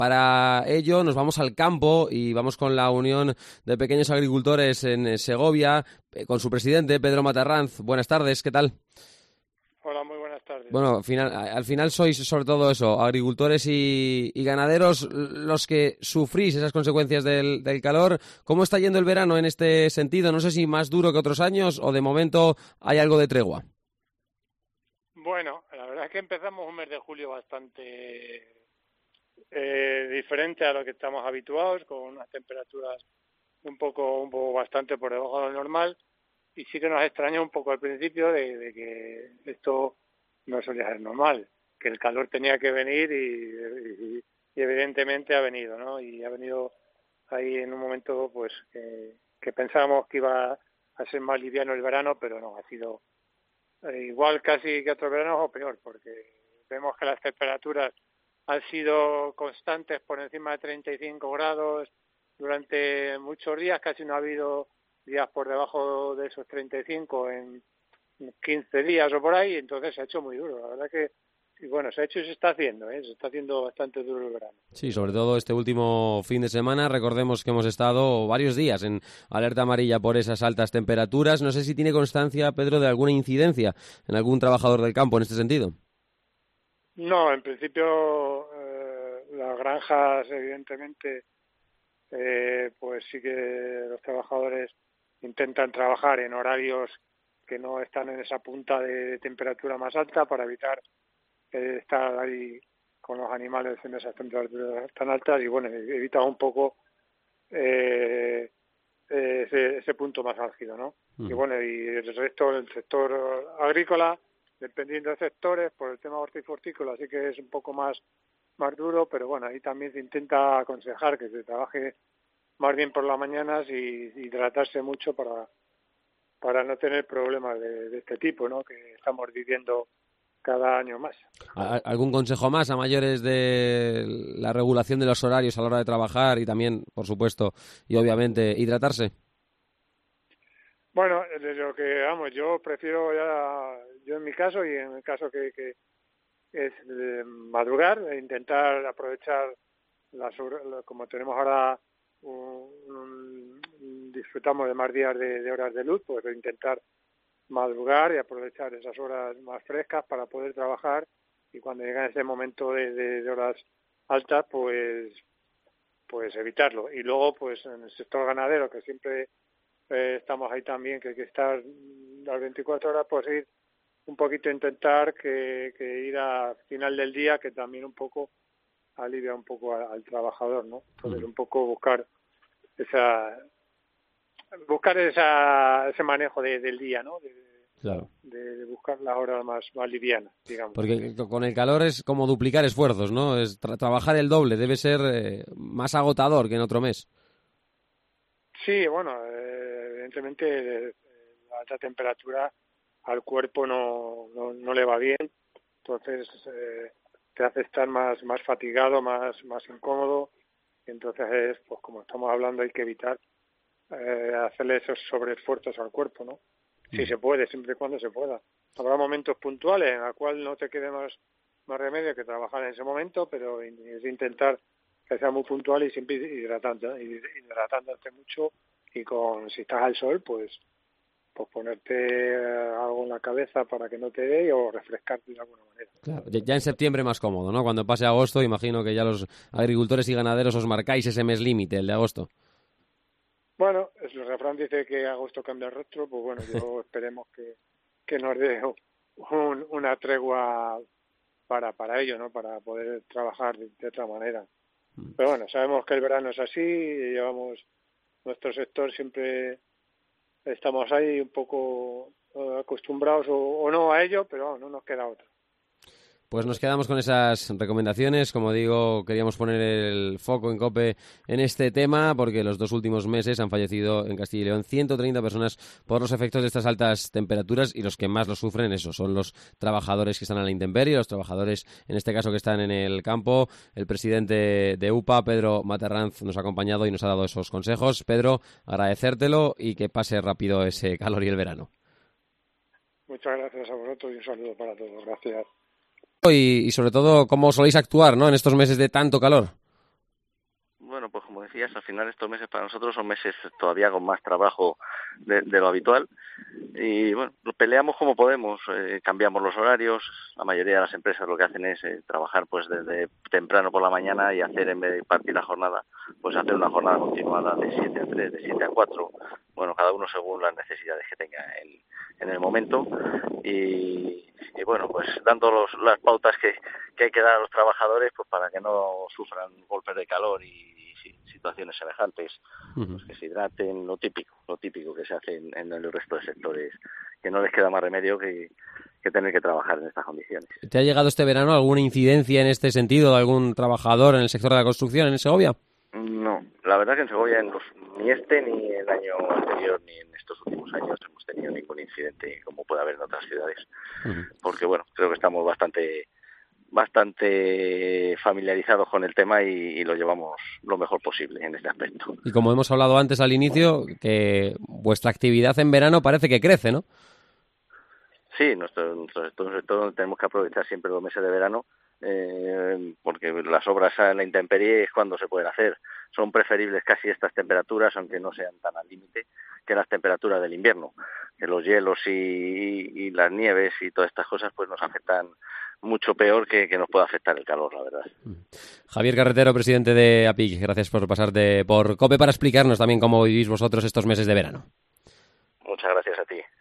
Para ello nos vamos al campo y vamos con la Unión de Pequeños Agricultores en Segovia, con su presidente, Pedro Matarranz. Buenas tardes, ¿qué tal? Hola, muy buenas tardes. Bueno, al final sois sobre todo eso, agricultores y ganaderos los que sufrís esas consecuencias del calor. ¿Cómo está yendo el verano en este sentido? No sé si más duro que otros años o de momento hay algo de tregua. Bueno, la verdad es que empezamos un mes de julio bastante diferente a lo que estamos habituados, con unas temperaturas un poco bastante por debajo de lo normal, y sí que nos extraña un poco al principio de que esto no solía ser normal, que el calor tenía que venir y evidentemente ha venido, ¿no? Y ha venido ahí en un momento pues que pensábamos que iba a ser más liviano el verano, pero no, ha sido igual casi que otros veranos o peor, porque vemos que las temperaturas han sido constantes por encima de 35 grados durante muchos días, casi no ha habido días por debajo de esos 35 en 15 días o por ahí, entonces se ha hecho muy duro. La verdad que, y bueno, se ha hecho y se está haciendo, se está haciendo bastante duro el verano. Sí, sobre todo este último fin de semana. Recordemos que hemos estado varios días en alerta amarilla por esas altas temperaturas. No sé si tiene constancia, Pedro, de alguna incidencia en algún trabajador del campo en este sentido. No, en principio las granjas, evidentemente, pues sí que los trabajadores intentan trabajar en horarios que no están en esa punta de temperatura más alta para evitar estar ahí con los animales en esas temperaturas tan altas y bueno, evita un poco ese punto más álgido, ¿no? Y bueno, y el resto del sector agrícola, dependiendo de sectores, por el tema hortícola, así que es un poco más duro, pero bueno, ahí también se intenta aconsejar que se trabaje más bien por las mañanas y hidratarse mucho para no tener problemas de este tipo, ¿no? Que estamos viviendo cada año más. ¿Algún consejo más a mayores de la regulación de los horarios a la hora de trabajar y también, por supuesto, y obviamente, hidratarse? Bueno, de lo que, vamos, yo prefiero yo en mi caso y en el caso que es madrugar, e intentar aprovechar las horas, como tenemos ahora disfrutamos de más días de horas de luz, pues intentar madrugar y aprovechar esas horas más frescas para poder trabajar y cuando llega ese momento de horas altas, pues evitarlo. Y luego, pues en el sector ganadero, que siempre estamos ahí también, que hay que estar las 24 horas, pues ir un poquito, intentar que ir a final del día, que también un poco alivia un poco al trabajador, ¿no? Entonces un poco buscar ese manejo del día, ¿no? Claro. De buscar las horas más livianas, digamos. Porque con el calor es como duplicar esfuerzos, ¿no? Es trabajar el doble, debe ser más agotador que en otro mes. Sí, bueno, evidentemente la alta temperatura al cuerpo no le va bien, entonces te hace estar más fatigado, más incómodo, y entonces pues como estamos hablando hay que evitar hacerle esos sobreesfuerzos al cuerpo, ¿no? Si se puede, siempre y cuando se pueda. Habrá momentos puntuales en los cuales no te quede más remedio que trabajar en ese momento, pero es intentar que sea muy puntual y siempre hidratándote mucho y si estás al sol, pues ponerte algo en la cabeza para que no te dé o refrescarte de alguna manera. Claro, ya en septiembre más cómodo, ¿no? Cuando pase agosto, imagino que ya los agricultores y ganaderos os marcáis ese mes límite, el de agosto. Bueno, el refrán dice que agosto cambia el rostro, pues bueno, yo esperemos que nos dé una tregua para ello, ¿no? Para poder trabajar de otra manera. Pero bueno, sabemos que el verano es así, y nuestro sector siempre estamos ahí un poco acostumbrados o no a ello, pero no nos queda otra. Pues nos quedamos con esas recomendaciones. Como digo, queríamos poner el foco en COPE en este tema porque los 2 últimos meses han fallecido en Castilla y León 130 personas por los efectos de estas altas temperaturas y los que más lo sufren, eso, son los trabajadores que están a la intemperie, los trabajadores, en este caso, que están en el campo. El presidente de UPA, Pedro Matarranz, nos ha acompañado y nos ha dado esos consejos. Pedro, agradecértelo y que pase rápido ese calor y el verano. Muchas gracias a vosotros y un saludo para todos. Gracias. Y sobre todo, cómo soléis actuar, ¿no?, en estos meses de tanto calor. pues como decías, al final estos meses para nosotros son meses todavía con más trabajo de lo habitual y bueno, lo peleamos como podemos, cambiamos los horarios. La mayoría de las empresas lo que hacen es trabajar pues desde temprano por la mañana y hacer, en vez de partir la jornada, pues hacer una jornada continuada de 7 a 3, de 7 a 4, bueno, cada uno según las necesidades que tenga en el momento y bueno, pues dando las pautas que hay que dar a los trabajadores pues para que no sufran golpes de calor y situaciones semejantes, pues que se hidraten, lo típico que se hace en el resto de sectores, que no les queda más remedio que tener que trabajar en estas condiciones. ¿Te ha llegado este verano alguna incidencia en este sentido de algún trabajador en el sector de la construcción en Segovia? No, la verdad que en Segovia ni ni el año anterior ni en estos últimos años hemos tenido ningún incidente como puede haber en otras ciudades, porque bueno, creo que estamos bastante familiarizados con el tema y lo llevamos lo mejor posible en este aspecto. Y como hemos hablado antes al inicio, que vuestra actividad en verano parece que crece, ¿no? Sí, nuestro sector tenemos que aprovechar siempre los meses de verano porque las obras en la intemperie es cuando se pueden hacer. Son preferibles casi estas temperaturas, aunque no sean tan al límite, que las temperaturas del invierno, que los hielos y las nieves y todas estas cosas pues nos afectan mucho peor que nos puede afectar el calor, la verdad. Javier Carretero, presidente de APIC, gracias por pasarte por COPE para explicarnos también cómo vivís vosotros estos meses de verano. Muchas gracias a ti.